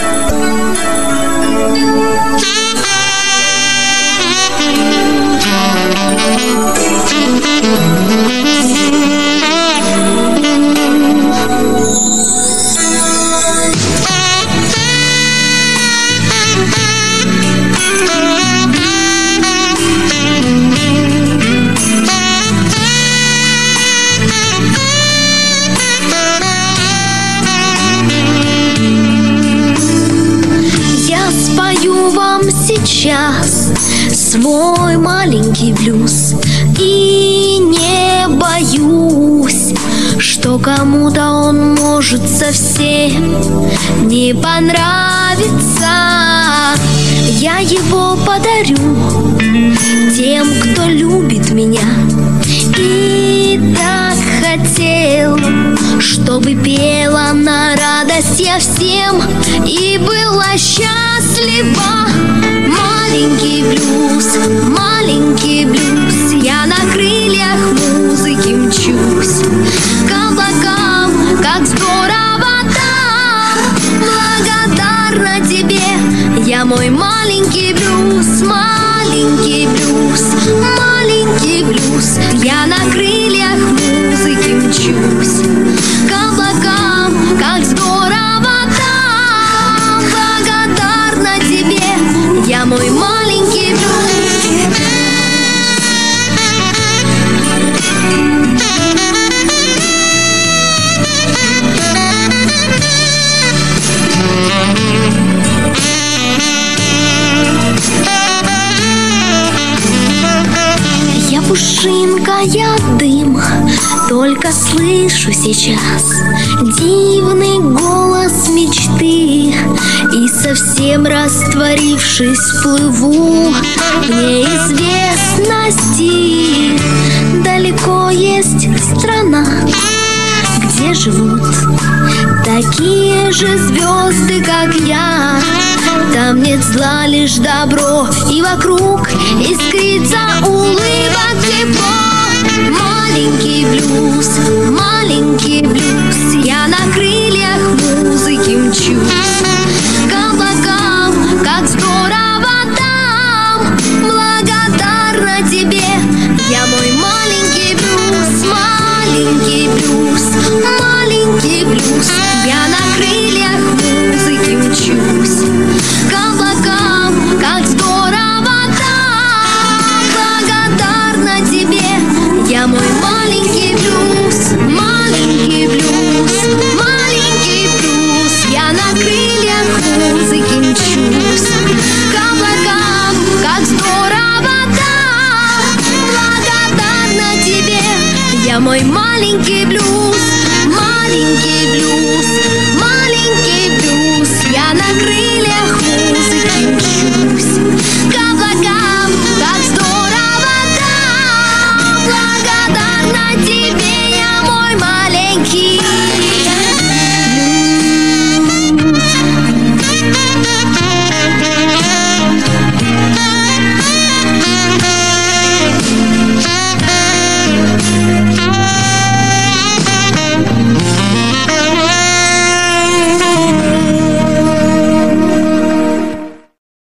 Сейчас свой маленький блюз и не боюсь, что кому-то он может совсем не понравиться. Я его подарю тем, кто любит меня и так хотел, чтобы пела на радость я всем и была счастлива. Маленький блюз, я на крыльях музыки мчусь к облакам, как здорово там. Благодарна тебе, я мой маленький блюз, маленький блюз, маленький блюз. Я на крыльях музыки мчусь к облакам, как здорово там. Благодарна тебе, я мой маленький блюз. Я пушинка, я дым, только слышу сейчас дивный голос мечты, и совсем растворившись плыву в неизвестности. Далеко есть страна, где живут такие же звезды, как я. Там нет зла, лишь добро, и вокруг искрится улыбок тепло. Маленький блюз, я на крыльях музыки мчусь к облакам, как здорово там. Благодарна тебе, я мой маленький блюз, маленький блюз, маленький блюз. Я на крыльях музыки мчусь к облакам, как здорово там. Благодарна тебе, я мой маленький блюз, маленький блюз, маленький блюз. Я на крыльях музыки мчусь к облакам, как здорово там. Благодарна тебе, я мой маленький блюз, маленький блюз, маленький блюз. Я на крыльях музыки мчусь к облакам, как